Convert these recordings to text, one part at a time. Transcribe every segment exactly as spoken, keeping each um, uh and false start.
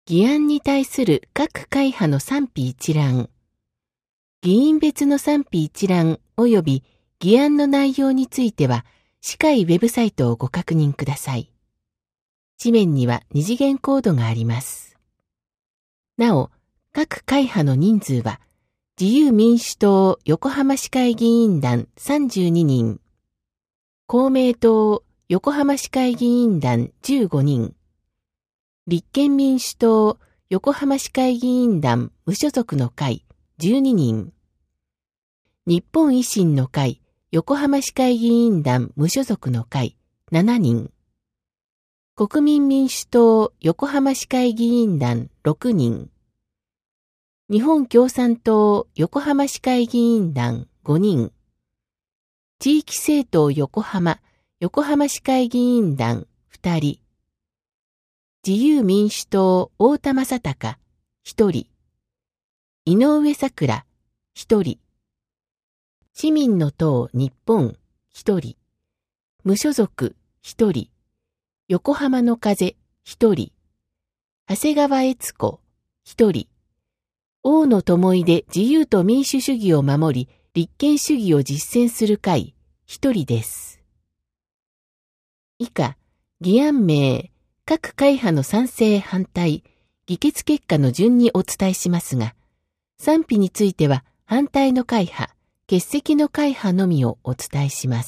議案に対する各会派の賛否一覧。議員別の賛否一覧及び議案の内容については、市会ウェブサイトをご確認ください。紙面には二次元コードがあります。なお、各会派の人数は、自由民主党横浜市会議員団さんじゅうににん、公明党横浜市会議員団じゅうごにん、立憲民主党横浜市会議員団無所属の会じゅうににん、日本維新の会横浜市会議員団無所属の会しちにん、国民民主党横浜市会議員団ろくにん、日本共産党横浜市会議員団ごにん、地域政党横浜横浜市会議員団ふたり、自由民主党太田正孝ひとり、井上咲楽ひとり、市民の党日本ひとり、無所属ひとり、横浜の風ひとり、長谷川悦子ひとり、大野智井で自由と民主主義を守り、立憲主義を実践する会ひとりです。以下、議案名、各会派の賛成反対、議決結果の順にお伝えしますが、賛否については反対の会派、欠席の会派のみをお伝えします。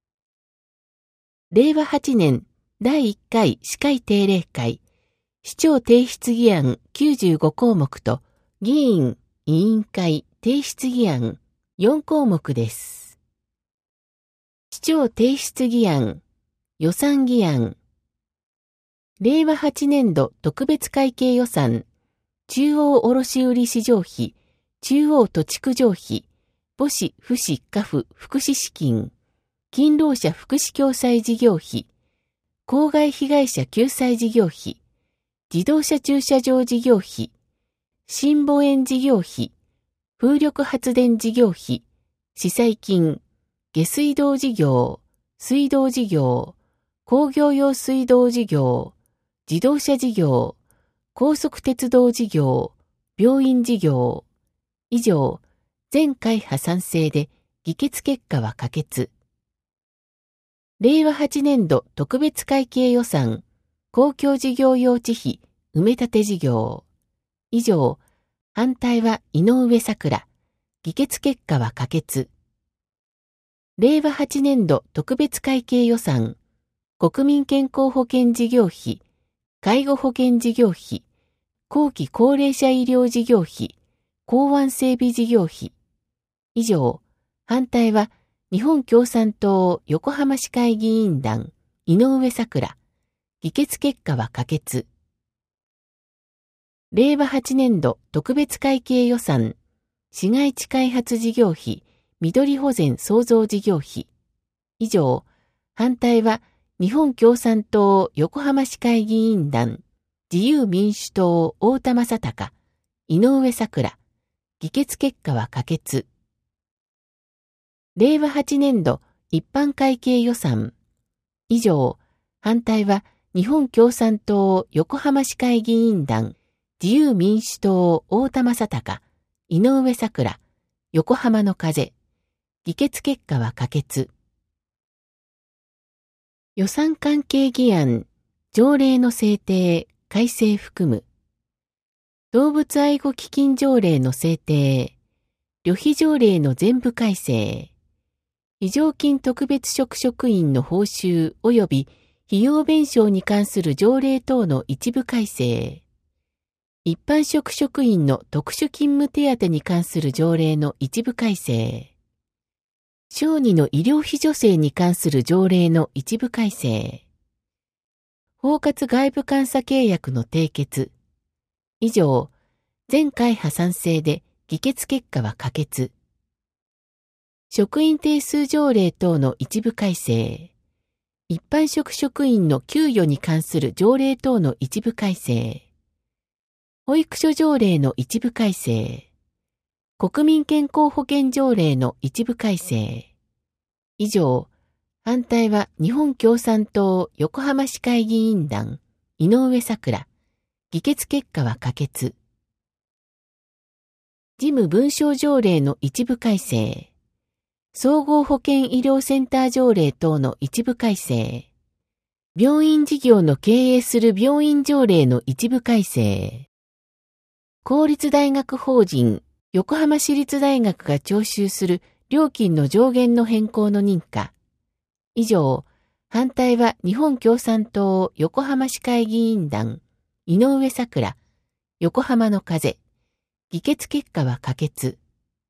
れいわはちねんだいいっかい市会定例会、市長提出議案きゅうじゅうごこうもくと、議員委員会提出議案よんこうもくです。市長提出議案、予算議案、れいわはちねんど特別会計予算、中央卸売市場費、中央土地区場費、母子父子家父福祉資金、勤労者福祉共済事業費、公害被害者救済事業費、自動車駐車場事業費、新母園事業費、風力発電事業費、市債金、下水道事業、水道事業、工業用水道事業、自動車事業、高速鉄道事業、病院事業。以上、全会派賛成で議決結果は可決。れいわはちねんど特別会計予算、公共事業用地費、埋め立て事業。以上、反対は井上咲楽。議決結果は可決。れいわはちねんど特別会計予算、国民健康保険事業費、介護保険事業費、後期高齢者医療事業費、港湾整備事業費。以上、反対は日本共産党横浜市会議員団井上咲楽。議決結果は可決。れいわはちねんど特別会計予算、市街地開発事業費、緑保全創造事業費。以上、反対は日本共産党横浜市会議員団自由民主党太田正孝、井上咲楽。議決結果は可決。れいわはちねんど一般会計予算。以上、反対は日本共産党横浜市会議員団自由民主党太田正孝、井上咲楽。横浜の風。議決結果は可決。予算関係議案、条例の制定、改正含む。動物愛護基金条例の制定、旅費条例の全部改正、非常勤特別職職員の報酬及び費用弁償に関する条例等の一部改正、一般職職員の特殊勤務手当に関する条例の一部改正、小児の医療費助成に関する条例の一部改正、包括外部監査契約の締結。以上、全会派賛成で議決結果は可決。職員定数条例等の一部改正、一般職職員の給与に関する条例等の一部改正、保育所条例の一部改正、国民健康保険条例の一部改正。以上、反対は日本共産党横浜市会議員団井上咲楽。 議決結果は可決。事務文書条例の一部改正。総合保健医療センター条例等の一部改正。病院事業の経営する病院条例の一部改正。公立大学法人、横浜市立大学が徴収する料金の上限の変更の認可。以上、反対は日本共産党横浜市会議員団、井上咲横浜の風。議決結果は可決。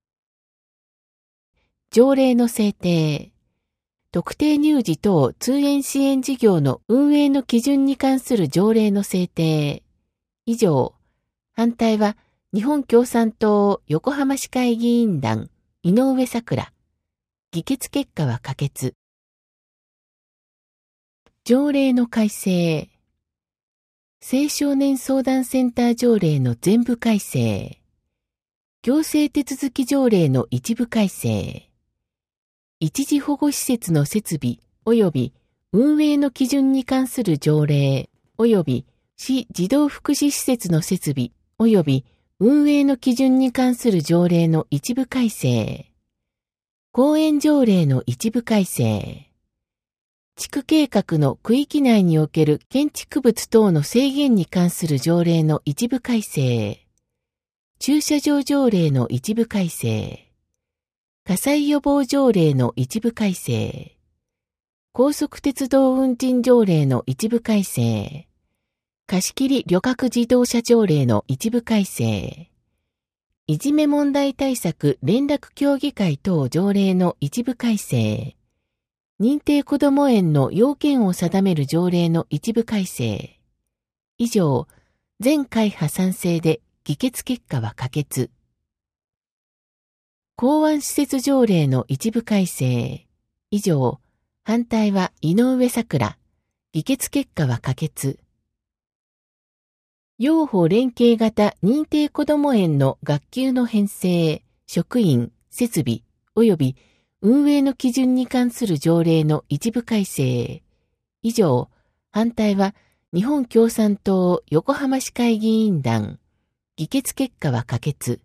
条例の制定。特定乳児等通園支援事業の運営の基準に関する条例の制定。以上、反対は日本共産党横浜市会議員団、井上咲議決結果は可決。条例の改正。青少年相談センター条例の全部改正。行政手続き条例の一部改正。一時保護施設の設備及び運営の基準に関する条例及び市児童福祉施設の設備及び運営の基準に関する条例の一部改正。公園条例の一部改正。地区計画の区域内における建築物等の制限に関する条例の一部改正。駐車場条例の一部改正。火災予防条例の一部改正。高速鉄道運賃条例の一部改正。貸切旅客自動車条例の一部改正。いじめ問題対策連絡協議会等条例の一部改正。認定こども園の要件を定める条例の一部改正。以上、全会派賛成で議決結果は可決。港湾施設条例の一部改正。以上、反対は井上咲議決結果は可決。幼保連携型認定こども園の学級の編成、職員、設備、及び運営の基準に関する条例の一部改正。以上、反対は日本共産党横浜市会議員団。議決結果は可決。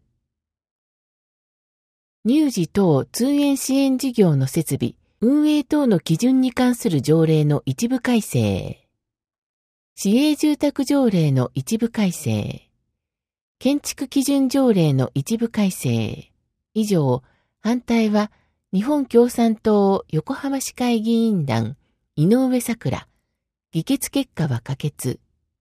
乳児等通園支援事業の設備、運営等の基準に関する条例の一部改正。市営住宅条例の一部改正。建築基準条例の一部改正。以上、反対は日本共産党横浜市会議員団、井上咲議決結果は可決。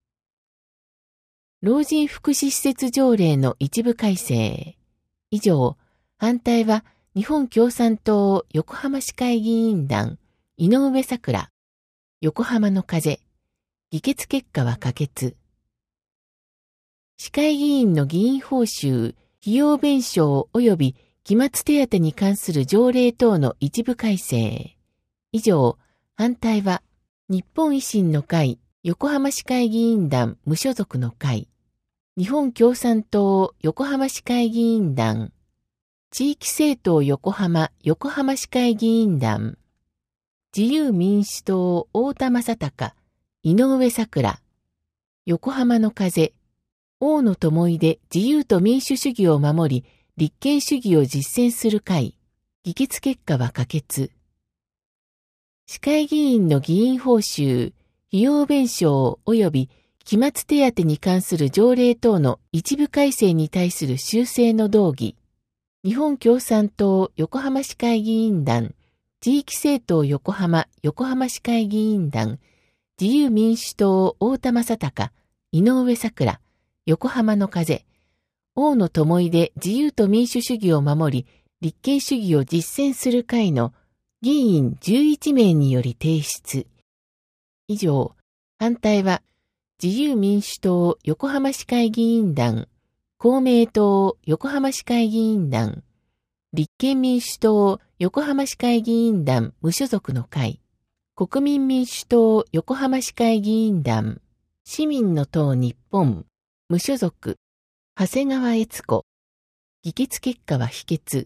老人福祉施設条例の一部改正。以上、反対は日本共産党横浜市会議員団、井上咲横浜の風。議決結果は可決。市会議員の議員報酬、費用弁償及び期末手当に関する条例等の一部改正。以上、反対は日本維新の会横浜市会議員団無所属の会、日本共産党横浜市会議員団、地域政党横浜横浜市会議員団、自由民主党太田正孝、井上咲横浜の風、大野智井で自由と民主主義を守り、立憲主義を実践する会。議決結果は可決。市会議員の議員報酬、費用弁償及び期末手当に関する条例等の一部改正に対する修正の動議。日本共産党横浜市会議員団、地域政党横浜横浜市会議員団、自由民主党太田正孝、井上咲横浜の風。大野智井で自由と民主主義を守り、立憲主義を実践する会の議員じゅういちめいにより提出。以上、反対は自由民主党横浜市会議員団、公明党横浜市会議員団、立憲民主党横浜市会議員団無所属の会、国民民主党横浜市会議員団、市民の党日本、無所属、長谷川悦子。議決結果は否決。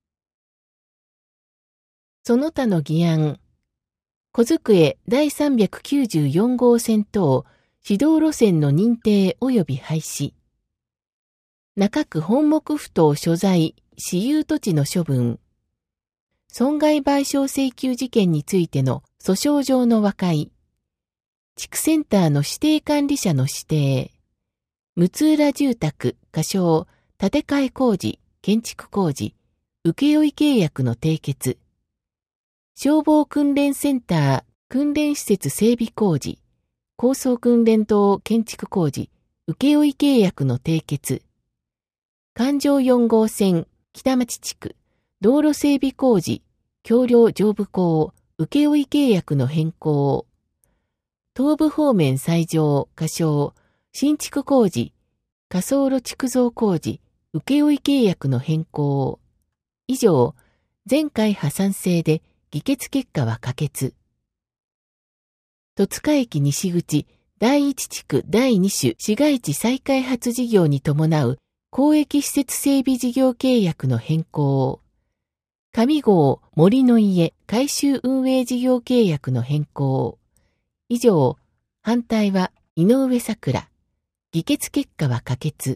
その他の議案。小机第さんびゃくきゅうじゅうよん号線等、 指導路線の認定及び廃止。中区本木不当所在私有土地の処分。損害賠償請求事件についての訴訟上の和解。地区センターの指定管理者の指定。六浦住宅、仮称、建て替え工事、建築工事、請負契約の締結。消防訓練センター、訓練施設整備工事、高層訓練棟建築工事、請負契約の締結。環状よん号線、北町地区、道路整備工事、橋梁上部工、請負契約の変更。東部方面西上、仮称、新築工事、仮想路築造工事、請負契約の変更。以上、全会派賛成で議決結果は可決。戸塚駅西口第一地区第二種市街地再開発事業に伴う公益施設整備事業契約の変更。上郷森の家改修運営事業契約の変更。以上、反対は井上咲楽。議決結果は可決。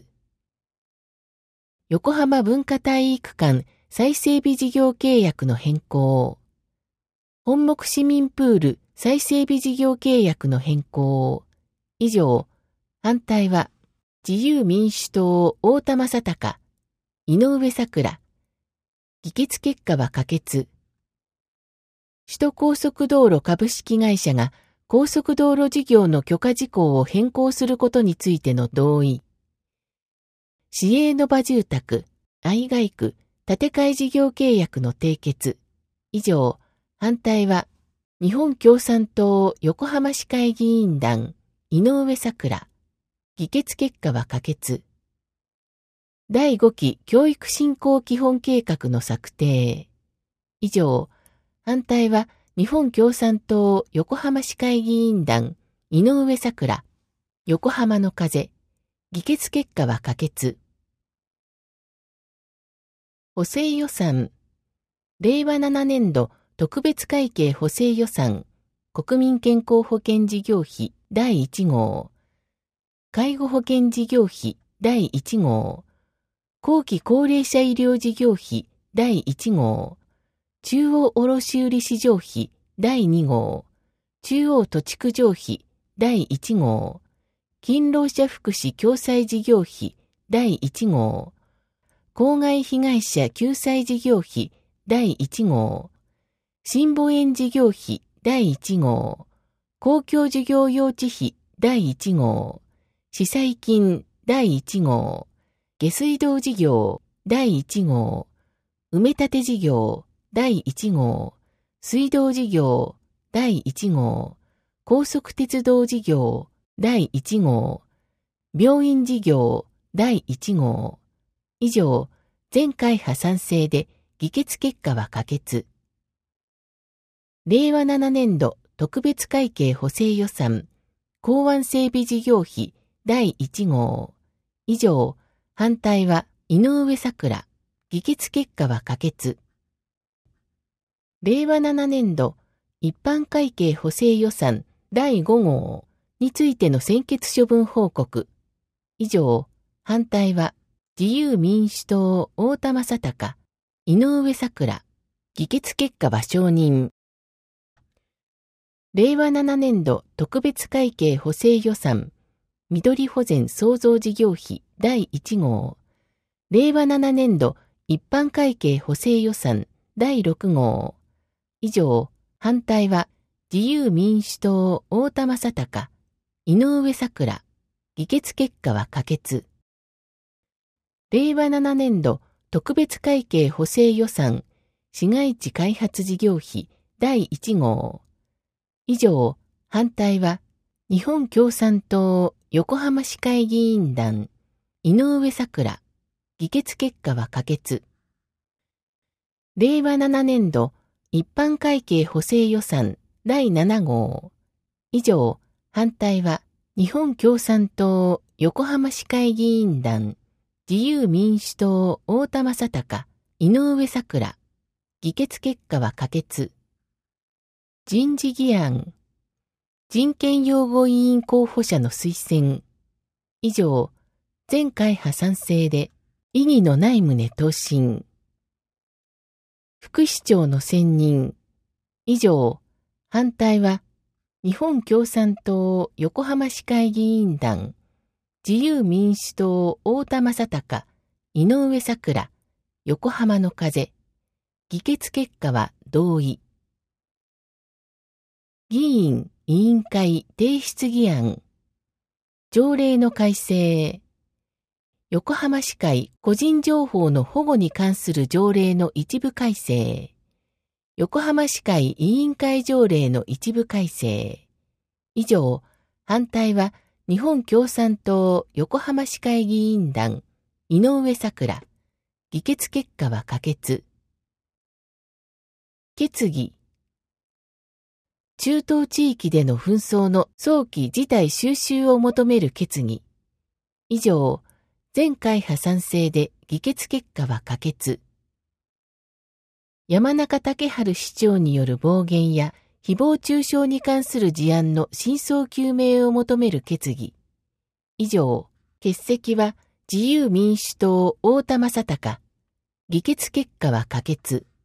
横浜文化体育館再整備事業契約の変更。本木市民プール再整備事業契約の変更。以上、反対は自由民主党太田正孝、井上咲楽。議決結果は可決。首都高速道路株式会社が高速道路事業の許可事項を変更することについての同意。市営の場住宅、愛街区、建て替え事業契約の締結。以上、反対は、日本共産党横浜市会議員団、井上咲楽。議決結果は可決。だいごき教育振興基本計画の策定。以上、反対は、日本共産党横浜市会議員団、井上咲楽。横浜の風。議決結果は可決。補正予算。れいわななねんど特別会計補正予算。国民健康保険事業費だいいち号。介護保険事業費だいいち号。後期高齢者医療事業費だいいち号。中央卸売市場費だいに号。中央土地区場費だいいち号。勤労者福祉共済事業費だいいち号。公害被害者救済事業費だいいち号。新母園事業費だいいち号。公共事業用地費だいいち号。司祭金だいいち号。下水道事業だいいち号。埋め立て事業だいいち号。水道事業だいいち号。高速鉄道事業だいいち号。病院事業だいいち号。以上、全会派賛成で議決結果は可決。れいわななねんど特別会計補正予算、港湾整備事業費だいいち号。以上、反対は井上咲楽。議決結果は可決。れいわななねんど一般会計補正予算だいご号についての専決処分報告。以上、反対は自由民主党太田正孝、井上咲楽。議決結果は承認。れいわななねんど特別会計補正予算、緑保全創造事業費だいいち号。れいわななねんど一般会計補正予算だいろく号。以上、反対は自由民主党太田正孝、井上咲楽。議決結果は可決。れいわななねんど特別会計補正予算、市街地開発事業費だいいち号。以上、反対は日本共産党横浜市会議員団、井上咲楽。議決結果は可決。れいわななねんど一般会計補正予算だいなな号。以上、反対は日本共産党横浜市会議員団、自由民主党太田正孝、井上咲楽。議決結果は可決。人事議案。 人権擁護委員候補者の推薦。以上、全会派賛成で、異議のない旨答申。副市長の選任。以上、反対は、日本共産党横浜市会議員団、自由民主党太田正孝、井上咲楽、横浜の風。議決結果は同意。議員委員会提出議案。条例の改正。横浜市会個人情報の保護に関する条例の一部改正。横浜市会委員会条例の一部改正。以上、反対は日本共産党横浜市会議員団、井上咲楽。議決結果は可決。決議。中東地域での紛争の早期事態収拾を求める決議。以上、全会派賛成で議決結果は可決。山中竹春市長による暴言や誹謗中傷に関する事案の真相究明を求める決議。以上、欠席は自由民主党太田正孝。議決結果は可決。